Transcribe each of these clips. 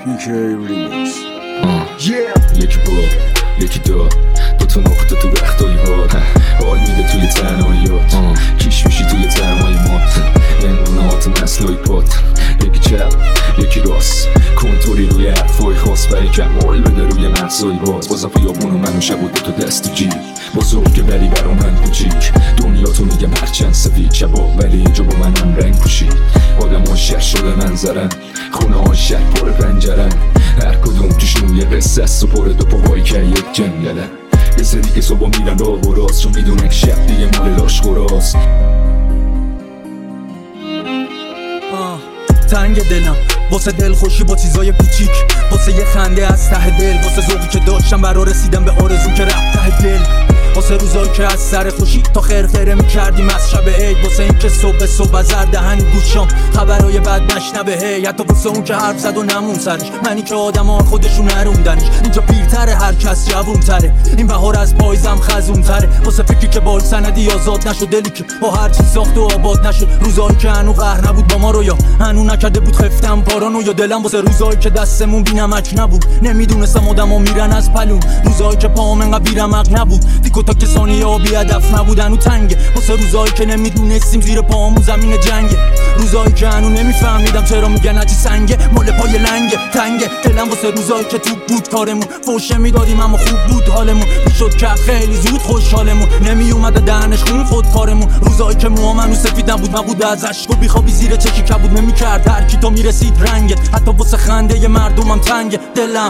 PK Remix. یکی با یکی دو تا نقطه تو وقتایی باد حال میده توی تنهاییات کیش میشی توی تنهای مات انگونات مسلای پات یکی چپ یکی راست کنتوری روی حرفای خاص برای کمال بده روی مغزای بازم خیابون و من و شب و دو تا دست تو جیب بزرگه ولی برا من کوچیک دنیا تو میگم هرچند سفید شبا ولی اینجا با منم رنگ پوشید آدم ها شهر شده منظرن خونه ها شهر پر پنجرن هر کدوم توشون یه قصه است و پر دو پاهایی که یک جنگلن یه سری که صبح میرن راه و راست چون میدونه که شب دیگه مال لاش خوراست تنگ دلم واسه دل خوشی با چیزای کوچیک واسه یه خنده از ته دل واسه ذوقی که داشتم برا رسیدم به آرزو که رفت ته دل واسه روزایی که از سر خوشی تا خرخره میکردیم از شب عید واسه این که صبح از هر دهن گوشام خبرای بد نشنبه هی حتی واسه اون که حرف زد و نمون سرش منی که آدما خودشون نروندنش اینجا پیرتره هر کس جوونتره این بهار از پایزم خزونتره واسه فکری که بال سندی آزاد نشد دلی که با هر چی ساخت و آباد نشد روزایی که هنو قهر نبود با ما رو یا هنو نکرده بود خفتم پارانو یا دلم واسه روزایی که دستمون بی‌نمک نبود نمیدونستم آدما میرن از پلون روزایی که پام انقدر بی‌رمق نبود تا کسانی ها بی هدف نبودن و تنگه واسه روزایی که نمیدونستیم زیر پاهامون زمین جنگه روزایی که هنو نمیفهمیدم چرا میگن هرچی سنگه مال پای لنگه تنگه دلم واسه روزایی که توپ بود کارمون فوشه میدادیم اما خوب بود حالمون میشد که خیلی زود خوشحالمون نمیومده دهنش خون خود کارمون روزایی که موامنو سفید نبود از عشق و بیخوابی زیر چشی کبود نمیکرد هر کی تا میرسید رنگت حتی واسه خنده مردمم تنگه دلم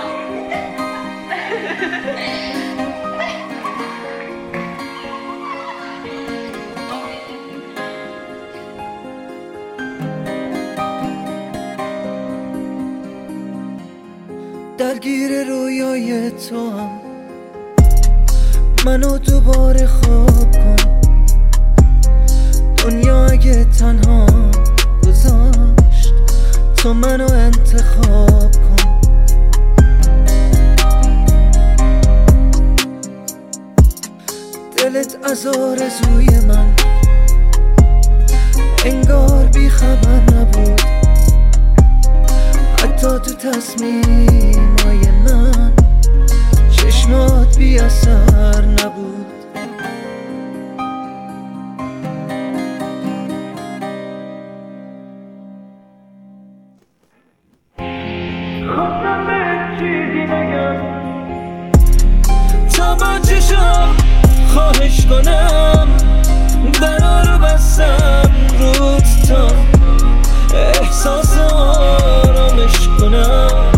درگیر رویای تو هم منو دوباره خواب کن دنیا اگه تنها گذاشت تو منو انتخاب کن دلت از آرزوی من انگار بی خبر نبود حتی تو تصمیمای من چشمات بی اثر نبود خواستم به چیزی نگم تا با چشم خواهش کنم درا رو بستم روت تا احساس آرامش کنم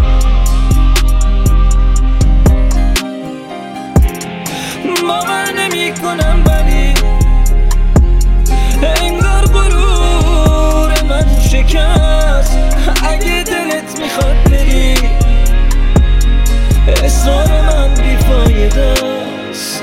باور نمی کنم ولی انگار غرور من شکست اگه دلت میخواد بری اصرار من بیفایده است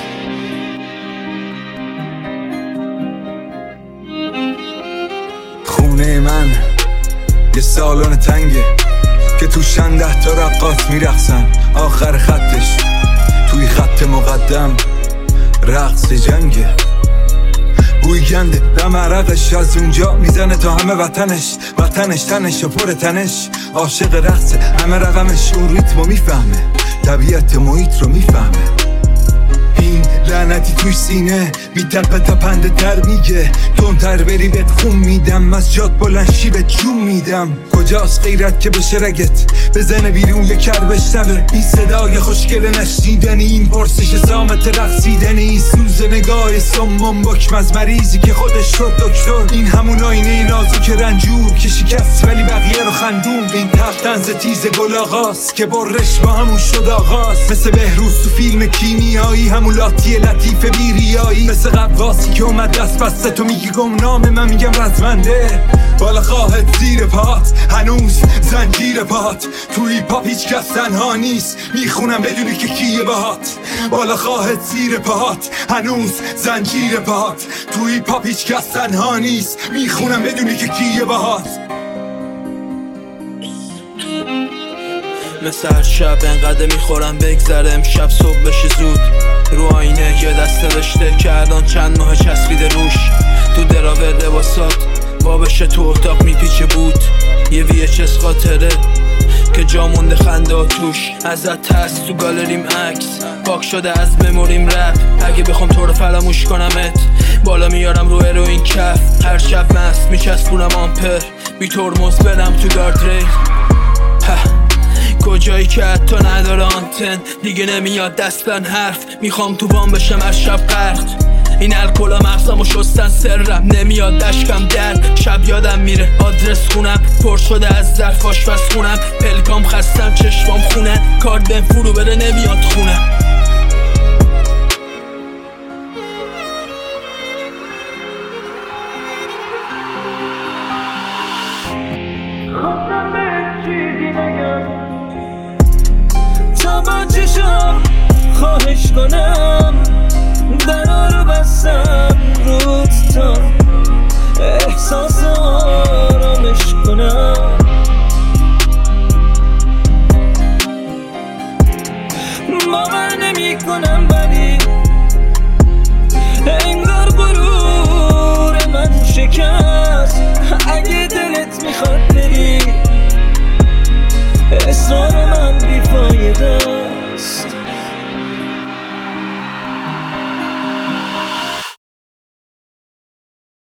خونه من یه سالن تنگه که توشن 10 تا رقاص میرقصن آخر خطش توی خط مقدم رقص جنگه بوی گنده دم عرقش از اونجا میزنه تا همه وطنش تنش و پر تنش عاشق رقصه همه رقمش اون ریتمو میفهمه طبیعت محیط رو میفهمه این لعنتی توی سینه بی تپنده تر میگه تندتر بری بهت خون میدم از جات بلند شی به جون میدم کجاست غیرت که بشه رگت بزنه بیرون یه کر بشنوه این صدای خوشگل نشنیدنی این پرسش زامت رقصیدنی این سوز نگاه سمم بکم از مریضی که خودش شد دکتر این همون آینه نازو که رنجور که شکست ولی بقیه رو خندون این تختنز تیز گل آغاز که برش با همون شد آغاز مثل بهروز تو فیلم کیمیایی همون لاتی لطیف بیریایی مثل قواسی که اومد دست بسته تو میگی گمنامه من میگم رزمنده بالا خواهد زیر پات هنوز زنجیر پات توی پاپ هیچ کس تنها نیست میخونم بدونی که کیه باهات بالا خواهد زیر پات هنوز زنجیر پات توی پاپ هیچ کس تنها نیست میخونم بدونی که کیه باهات مثل هر شب انقدر میخورم بگذره امشب صبح بشه زود رو آینه یه دست نوشته که الان چند ماه چسبیده روش تو دراور لباسات بابشه تو اتاق میپیچه بود یه VHS خاطره که جا مونده خنده و توش ازت هست تو گالریم عکس پاک شده از مموریم رپ اگه بخوام تو رو فراموش کنمت بالا میارم رو هروئین کف هر شب مست میچسبونم آمپر بی ترمز برم تو گاردریل کجایی که حتی نداره آنتن دیگه نمیاد دستن حرف میخوام تو بام بشم از شب غرق این الکلا مغزمو شستن سرم نمیاد دشکم در شب یادم میره آدرس خونم پر شده از ظرف آشپز خونم پلکام خستم چشمام خونن کارت بهم فرو بره نمیاد خونم خواستم به چیزی نگم تا با چشم خواهش کنم درا رو بستم روت تا احساس آرامش کنم باور نمی کنم ولی انگار غرور من شکست اگه دلت میخواد بری اصرار من بیفایده